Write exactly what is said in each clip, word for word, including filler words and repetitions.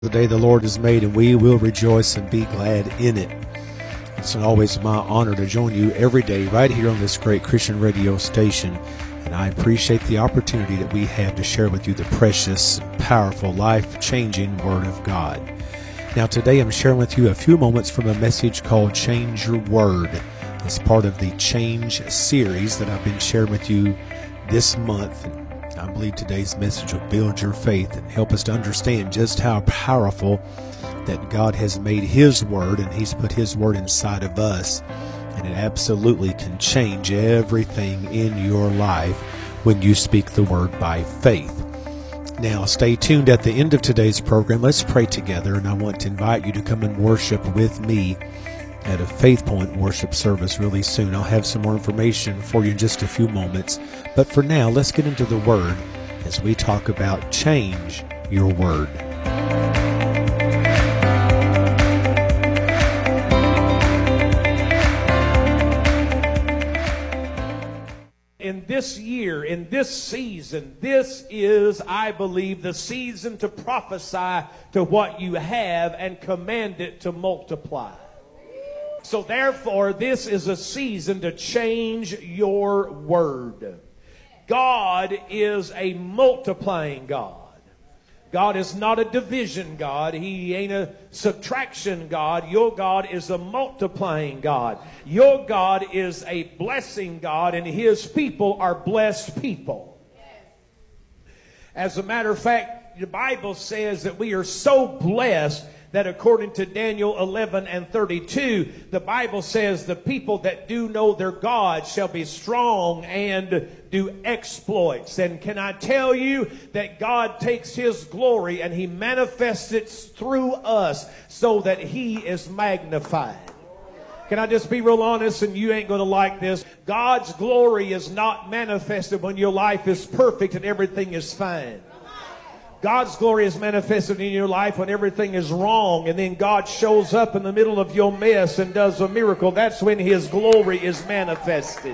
The day the Lord has made, and we will rejoice and be glad in it. It's always my honor to join you every day right here on this great Christian radio station, and I appreciate the opportunity that we have to share with you the precious, powerful, life-changing Word of God. Now today I'm sharing with you a few moments from a message called Change Your Word. It's part of the Change series that I've been sharing with you this month. I believe today's message will build your faith and help us to understand just how powerful that God has made His Word, and He's put His Word inside of us, and it absolutely can change everything in your life when you speak the Word by faith. Now, stay tuned at the end of today's program. Let's pray together, and I want to invite you to come and worship with me at a Faith Point worship service really soon. I'll have some more information for you in just a few moments. But for now, let's get into the Word as we talk about Change Your Word. In this year, in this season, this is, I believe, the season to prophesy to what you have and command it to multiply. So therefore, this is a season to change your word. God is a multiplying God. God is not a division God. He ain't a subtraction God. Your God is a multiplying God. Your God is a blessing God, and His people are blessed people. As a matter of fact, the Bible says that we are so blessed that according to Daniel eleven and thirty-two, the Bible says the people that do know their God shall be strong and do exploits. And can I tell you that God takes His glory and He manifests it through us so that He is magnified. Can I just be real honest, and you ain't going to like this? God's glory is not manifested when your life is perfect and everything is fine. God's glory is manifested in your life when everything is wrong, and then God shows up in the middle of your mess and does a miracle. That's when His glory is manifested.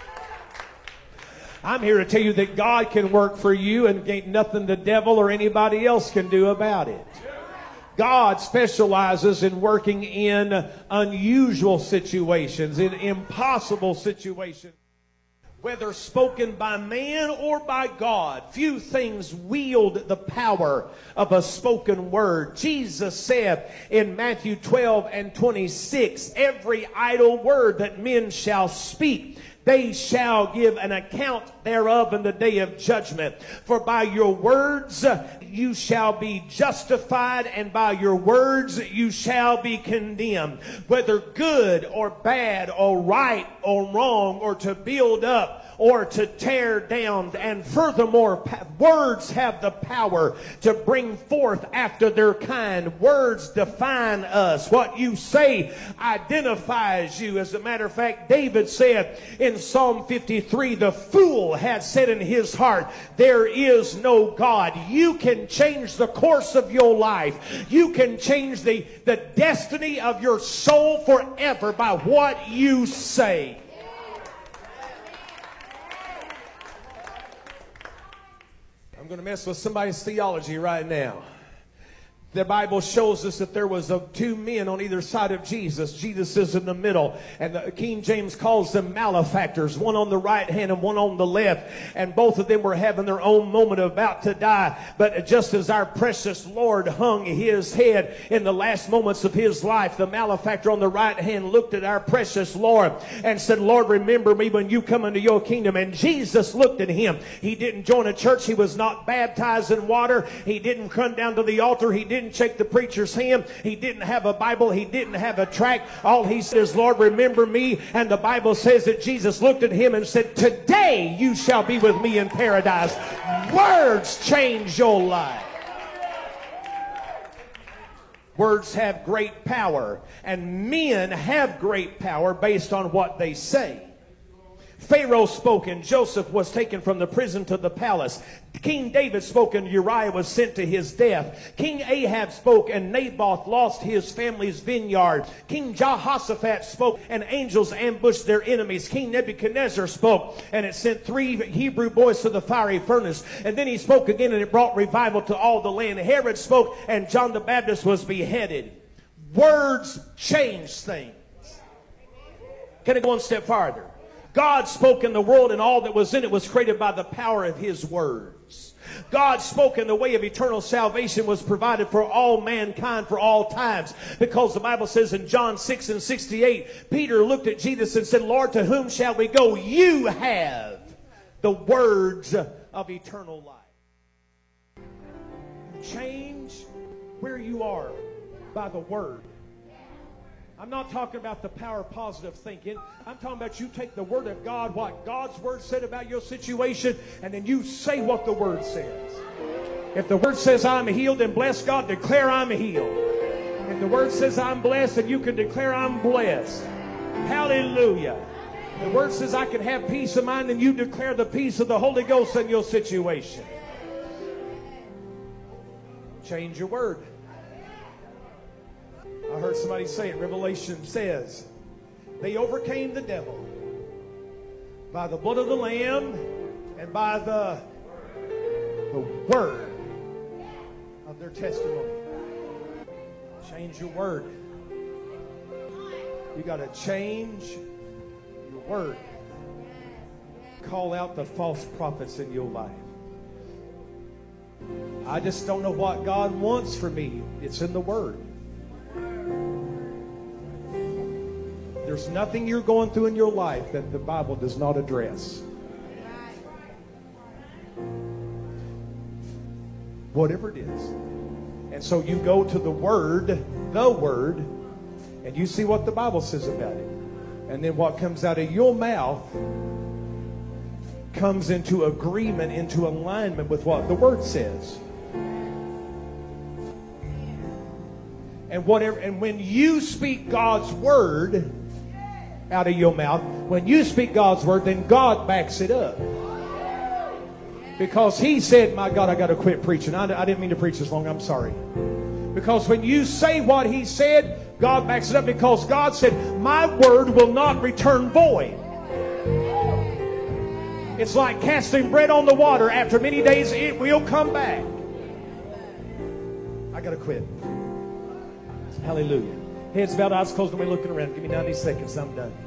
I'm here to tell you that God can work for you, and ain't nothing the devil or anybody else can do about it. God specializes in working in unusual situations, in impossible situations. Whether spoken by man or by God, few things wield the power of a spoken word. Jesus said in Matthew twelve and twenty-six, every idle word that men shall speak, they shall give an account thereof in the day of judgment. For by your words you shall be justified, and by your words you shall be condemned. Whether good or bad or right or wrong, or to build up or to tear down. And furthermore, words have the power to bring forth after their kind. Words define us. What you say identifies you. As a matter of fact, David said in Psalm fifty-three, the fool had said in his heart, there is no God. You can change the course of your life. You can change the, the destiny of your soul forever by what you say. I'm going to mess with somebody's theology right now. The Bible shows us that there was uh, two men on either side of Jesus. Jesus is in the middle, and the King James calls them malefactors, one on the right hand and one on the left, and both of them were having their own moment of about to die. But just as our precious Lord hung His head in the last moments of His life, the malefactor on the right hand looked at our precious Lord and said, Lord, remember me when you come into your kingdom. And Jesus looked at him. He didn't join a church. He was not baptized in water. He didn't come down to the altar. He didn't shake the preacher's hand. He didn't have a Bible. He didn't have a tract. All he said is, Lord, remember me. And the Bible says that Jesus looked at him and said, today you shall be with me in paradise. Words change your life. Words have great power, and men have great power based on what they say. Pharaoh spoke and Joseph was taken from the prison to the palace. King David spoke and Uriah was sent to his death. King Ahab spoke and Naboth lost his family's vineyard. King Jehoshaphat spoke and angels ambushed their enemies. King Nebuchadnezzar spoke and it sent three Hebrew boys to the fiery furnace. And then he spoke again and it brought revival to all the land. Herod spoke and John the Baptist was beheaded. Words change things. Can I go one step farther? God spoke in the world and all that was in it was created by the power of his words. God spoke and the way of eternal salvation was provided for all mankind for all times. Because the Bible says in John six and sixty-eight, Peter looked at Jesus and said, Lord, to whom shall we go? You have the words of eternal life. Change where you are by the word. I'm not talking about the power of positive thinking. I'm talking about you take the word of God, what God's word said about your situation, and then you say what the word says. If the word says I'm healed, then bless God, declare I'm healed. If the word says I'm blessed, then you can declare I'm blessed. Hallelujah. The word says I can have peace of mind, and you declare the peace of the Holy Ghost in your situation. Change your word. I heard somebody say it. Revelation says they overcame the devil by the blood of the Lamb and by the, the word of their testimony. Change your word. You got to change your word. Call out the false prophets in your life. I just don't know what God wants for me. It's in the word. There's nothing you're going through in your life that the Bible does not address. Whatever it is. And so you go to the Word, the Word, and you see what the Bible says about it. And then what comes out of your mouth comes into agreement, into alignment with what the Word says. And whatever, and when you speak God's Word out of your mouth, when you speak God's word, then God backs it up. Because he said, my God, I got to quit preaching. I, I didn't mean to preach this long. I'm sorry. Because when you say what he said, God backs it up. Because God said, my word will not return void. It's like casting bread on the water. After many days, it will come back. I got to quit. Hallelujah. Heads bowed, eyes closed, and we're looking around. Give me ninety seconds. I'm done.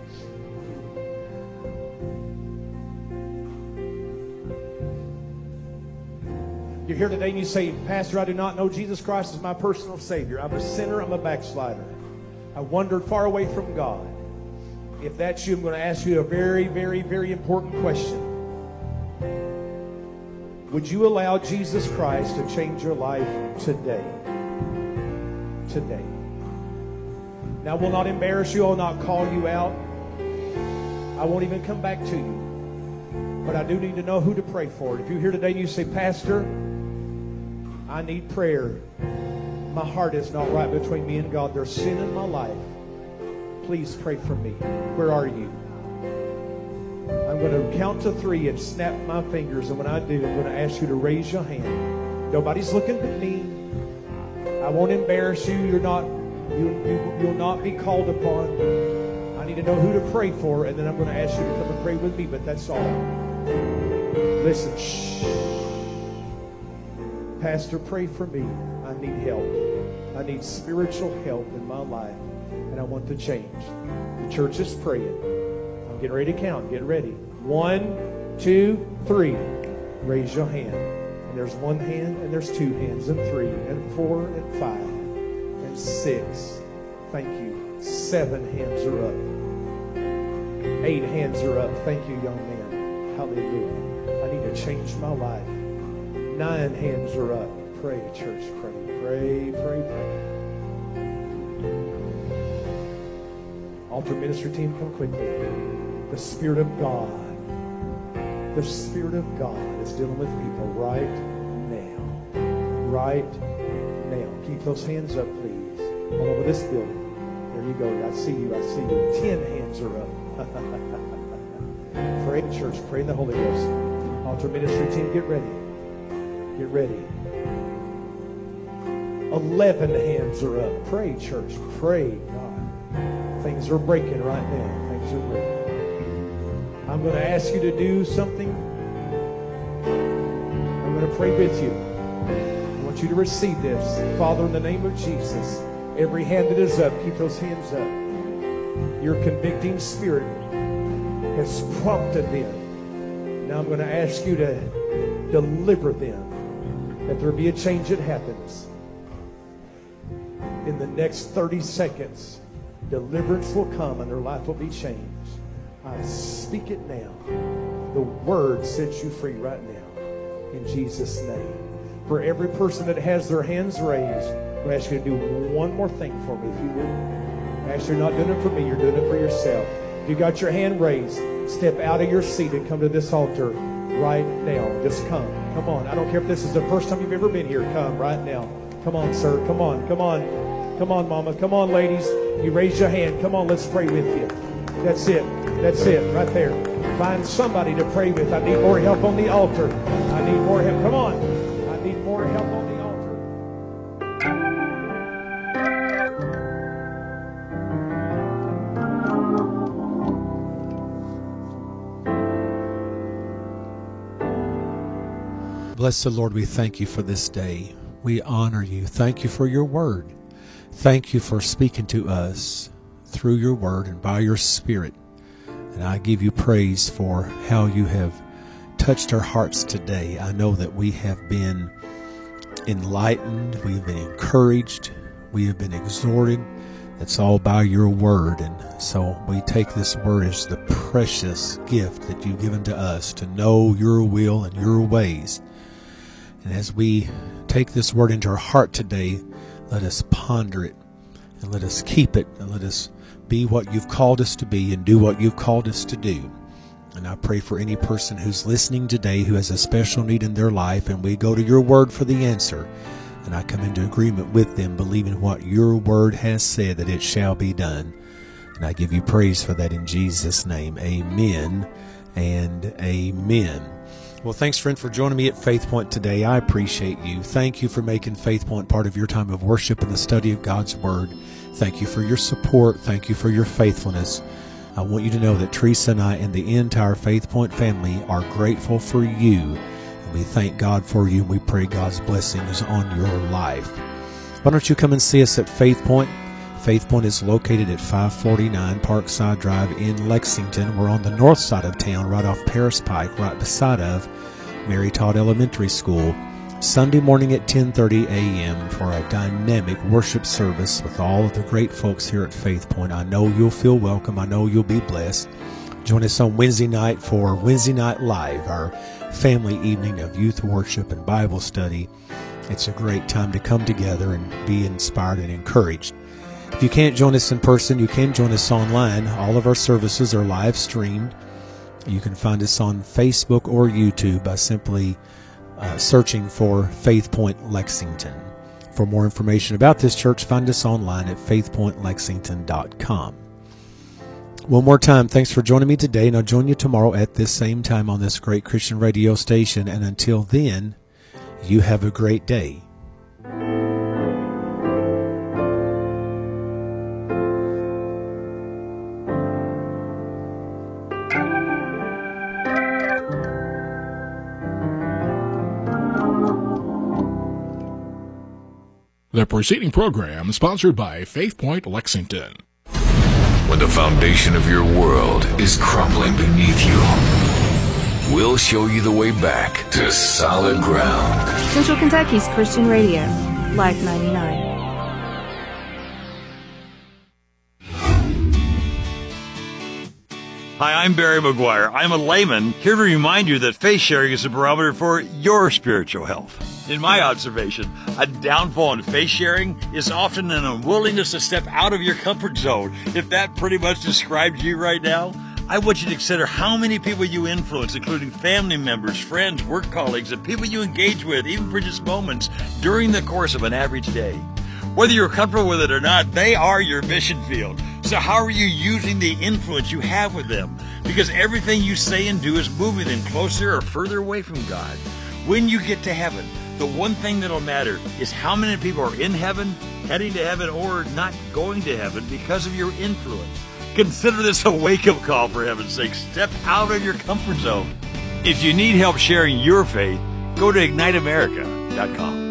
You're here today and you say, Pastor, I do not know Jesus Christ as my personal Savior. I'm a sinner. I'm a backslider. I wandered far away from God. If that's you, I'm going to ask you a very, very, very important question. Would you allow Jesus Christ to change your life today? Today. Now, I will not embarrass you. I will not call you out. I won't even come back to you. But I do need to know who to pray for. If you're here today and you say, Pastor, I need prayer. My heart is not right between me and God. There's sin in my life. Please pray for me. Where are you? I'm going to count to three and snap my fingers. And when I do, I'm going to ask you to raise your hand. Nobody's looking at me. I won't embarrass you. You're not... You, you, you'll not be called upon. I need to know who to pray for, and then I'm going to ask you to come and pray with me, but that's all. Listen, shh. Pastor, pray for me. I need help. I need spiritual help in my life, and I want to change. The church is praying. I'm getting ready to count. Get ready. One, two, three. Raise your hand. And there's one hand, and there's two hands, and three, and four, and five. Six. Thank you. Seven hands are up. Eight hands are up. Thank you, young man. Hallelujah. I need to change my life. Nine hands are up. Pray, church. Pray. Pray, pray, pray. Altar ministry team, come quickly. The Spirit of God. The Spirit of God is dealing with people right now. Right now. Keep those hands up, please. All over this building. There you go. I see you. I see you. Ten hands are up. Pray, church. Pray in the Holy Ghost. Altar ministry team, get ready. Get ready. Eleven hands are up. Pray, church. Pray, God. Things are breaking right now. Things are breaking. I'm going to ask you to do something. I'm going to pray with you. I want you to receive this. Father, in the name of Jesus, every hand that is up, keep those hands up. Your convicting spirit has prompted them. Now I'm going to ask you to deliver them, that there be a change that happens. In the next thirty seconds, deliverance will come and their life will be changed. I speak it now. The word sets you free right now. In Jesus' name. For every person that has their hands raised, I'm going to ask you to do one more thing for me, if you would. Actually, you're not doing it for me. You're doing it for yourself. If you got your hand raised, step out of your seat and come to this altar right now. Just come. Come on. I don't care if this is the first time you've ever been here. Come right now. Come on, sir. Come on. Come on. Come on, mama. Come on, ladies. You raise your hand. Come on. Let's pray with you. That's it. That's it. Right there. Find somebody to pray with. I need more help on the altar. I need more help. Come on. I need more help on the altar. Bless the Lord, we thank you for this day. We honor you. Thank you for your word. Thank you for speaking to us through your word and by your spirit. And I give you praise for how you have touched our hearts today. I know that we have been enlightened. We have been encouraged. We have been exhorted. It's all by your word. And so we take this word as the precious gift that you've given to us to know your will and your ways. And as we take this word into our heart today, let us ponder it and let us keep it and let us be what you've called us to be and do what you've called us to do. And I pray for any person who's listening today who has a special need in their life, and we go to your word for the answer. And I come into agreement with them, believing what your word has said, that it shall be done. And I give you praise for that in Jesus' name. Amen and amen. Well, thanks, friend, for joining me at Faith Point today. I appreciate you. Thank you for making Faith Point part of your time of worship and the study of God's Word. Thank you for your support. Thank you for your faithfulness. I want you to know that Teresa and I and the entire Faith Point family are grateful for you. And we thank God for you, and we pray God's blessings on your life. Why don't you come and see us at Faith Point? Faith Point is located at five forty-nine Parkside Drive in Lexington. We're on the north side of town, right off Paris Pike, right beside of Mary Todd Elementary School. Sunday morning at ten thirty a.m. for a dynamic worship service with all of the great folks here at Faith Point. I know you'll feel welcome. I know you'll be blessed. Join us on Wednesday night for Wednesday Night Live, our family evening of youth worship and Bible study. It's a great time to come together and be inspired and encouraged. If you can't join us in person, you can join us online. All of our services are live streamed. You can find us on Facebook or YouTube by simply uh, searching for Faith Point Lexington. For more information about this church, find us online at faith point lexington dot com. One more time, thanks for joining me today, and I'll join you tomorrow at this same time on this great Christian radio station. And until then, you have a great day. The preceding program sponsored by Faith Point Lexington. When the foundation of your world is crumbling beneath you, we'll show you the way back to solid ground. Central Kentucky's Christian Radio, Life ninety-nine. Hi, I'm Barry McGuire. I'm a layman here to remind you that faith sharing is a barometer for your spiritual health. In my observation, a downfall in faith sharing is often an unwillingness to step out of your comfort zone. If that pretty much describes you right now, I want you to consider how many people you influence, including family members, friends, work colleagues, and people you engage with, even for just moments, during the course of an average day. Whether you're comfortable with it or not, they are your mission field. So how are you using the influence you have with them? because everything you say and do is moving them closer or further away from God. When you get to heaven, the one thing that'll matter is how many people are in heaven, heading to heaven, or not going to heaven because of your influence. Consider this a wake-up call, for heaven's sake. Step out of your comfort zone. If you need help sharing your faith, go to ignite america dot com.